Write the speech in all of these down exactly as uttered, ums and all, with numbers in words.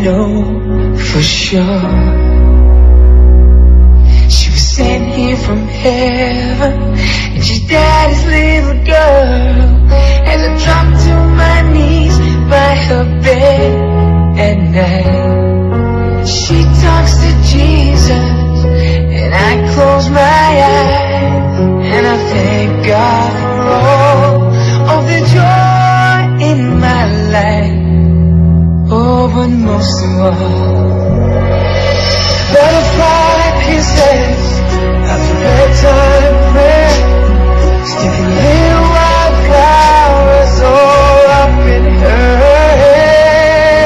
know for sure. She was sent here from heaven, and she's daddy's little girl. As I drop to my knees by her bed at night, she talks to Jesus, and I close my eyes, and I thank God for all of the joy in my life. Oh, but most of all, butterfly kisses after bedtime prayer, sticking little white flowers all up in her hair.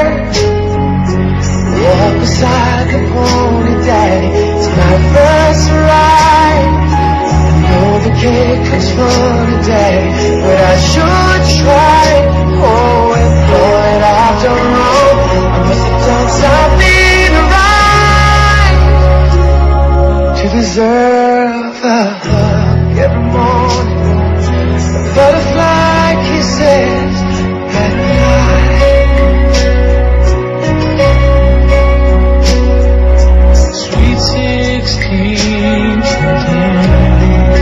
Walk beside the pony daddy, it's my first ride. I know the cake comes from the daddy, but I should try. Oh, and boy, I've done wrong. I must have done something right to deserve a hug every morning, a butterfly kisses at night. Sweet sixteen today,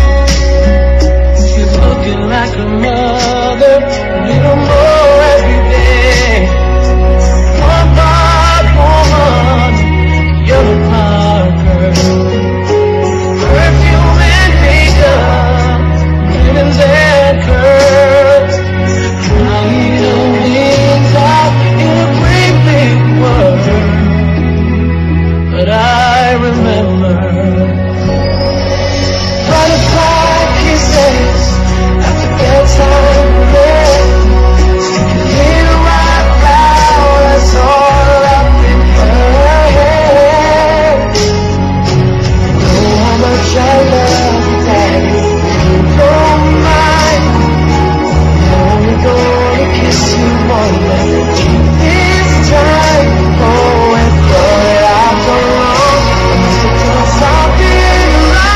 she's looking like a mother, a little more every day. One bad woman, yellow Parker, perfume and makeup, ribbons and curls, flying her wings out in a great big world. But I remember butterfly kisses after bedtime prayer, sticking little white flowers all up in her hair. Know how much I love you, daddy, you don't mind. I'm only gonna kiss you one more this time. Oh, and boy, I've done wrong. I must have done something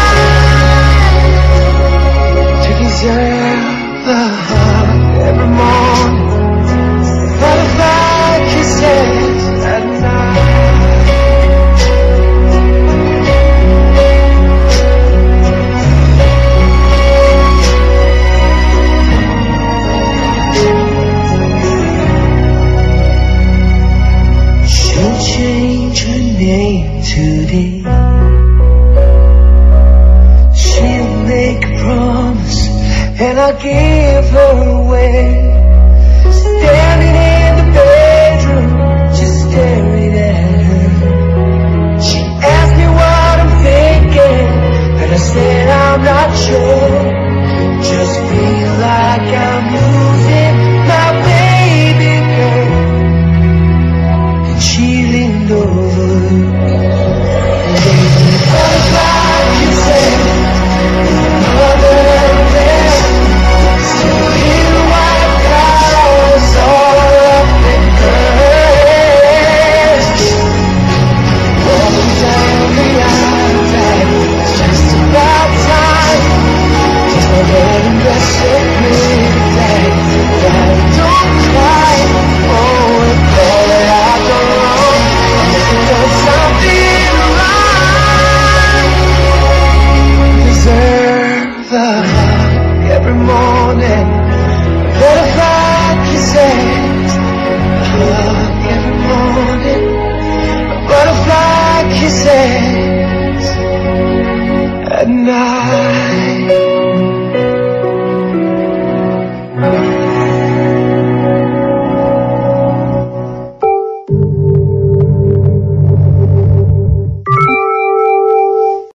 right to deserve a hug every morning, butterfly kisses at night. She'll change her name today. She'll make a promise, and I'll give her away. Standing in the bedroom, just staring at her. She asked me what I'm thinking, and I said I'm not sure. Just feel like I'm losing my baby girl. And she leaned over and gave me butterfly kisses. Mother there, still little white flowers all up in her hair. Walking down the aisle, daddy, it's just about time. Just my wedding dress so pretty, daddy, daddy, don't cry. Oh, and boy, I've done wrong. I must have done something right. Deserve a hug every morning, butterfly kisses. A hug every morning, butterfly kisses at night.